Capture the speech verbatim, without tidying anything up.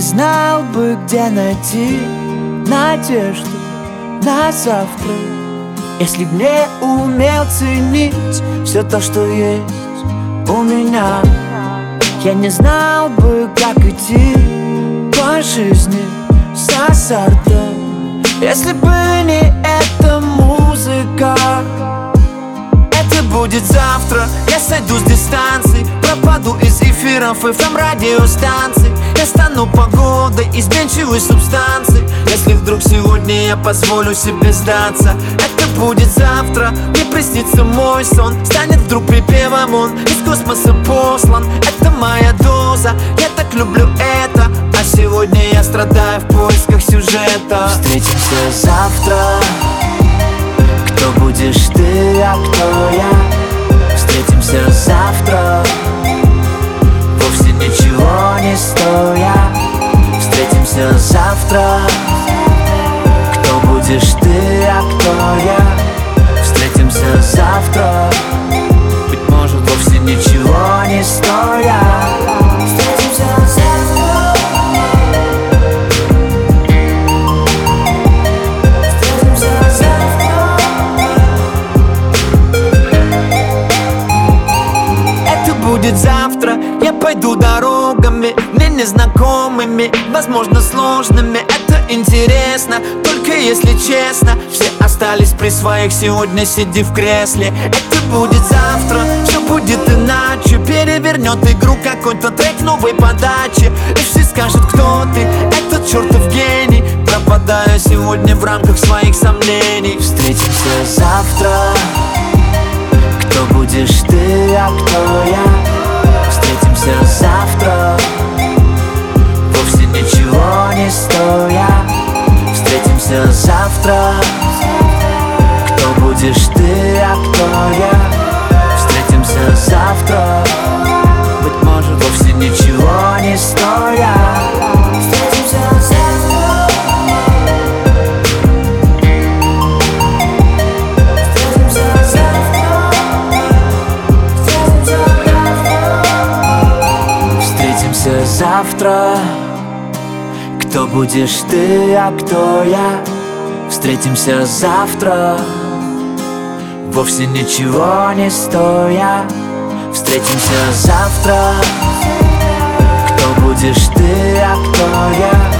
знал бы, где найти надежду на завтра, если б не умел ценить все то, что есть у меня. Я не знал бы, как идти по жизни с азартом, если бы не эта музыка. Это будет завтра, я сойду с дистанции, пропаду из эфиров эф эм радиостанций. Я стану погодой изменчивой субстанции, если вдруг сегодня я позволю себе сдаться. Это будет завтра, мне приснится мой сон, станет вдруг припевом он, из космоса послан. Это моя доза, я так люблю это, а сегодня я страдаю в поисках сюжета. Встретимся завтра, кто будешь ты, а кто я? Встретимся завтра, вовсе ничего не стоя. Встретимся завтра, кто будешь ты, а кто я? Встретимся завтра, быть может, вовсе ничего не стоя. Встретимся завтра. Будет завтра, я пойду дорогами мне незнакомыми, возможно сложными. Это интересно, только если честно. Все остались при своих, сегодня сиди в кресле. Это будет завтра, все будет иначе. Перевернет игру какой-то трек новой подачи, и все скажут, кто ты, этот чертов гений. Пропадаю сегодня в рамках своих сомнений. Встретимся завтра, кто будешь ты, а кто я? Встретимся завтра, вовсе ничего не стоя. Встретимся завтра, кто будешь ты, а кто я? Встретимся завтра, быть может, вовсе ничего не стоя. Встретимся завтра. Завтра, кто будешь ты, а кто я? Встретимся завтра, вовсе ничего не стоя. Встретимся завтра, кто будешь ты, а кто я?